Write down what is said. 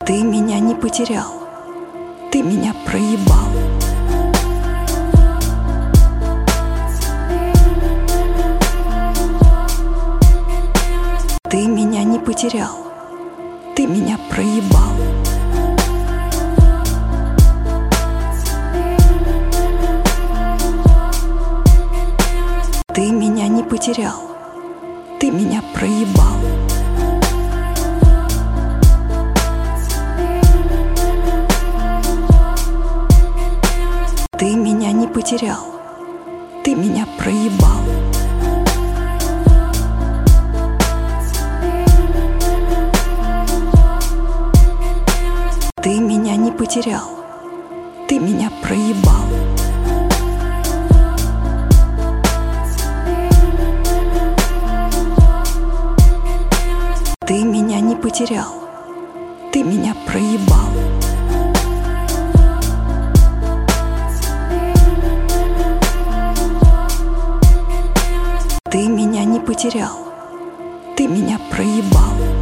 Ты меня не потерял, ты меня проебал. Ты меня не потерял, ты меня проебал. Ты меня не потерял, ты меня проебал. Ты меня не потерял, ты меня проебал. Ты меня не потерял, ты меня проебал. Ты меня не потерял, ты меня проебал. Ты меня не потерял, ты меня проебал.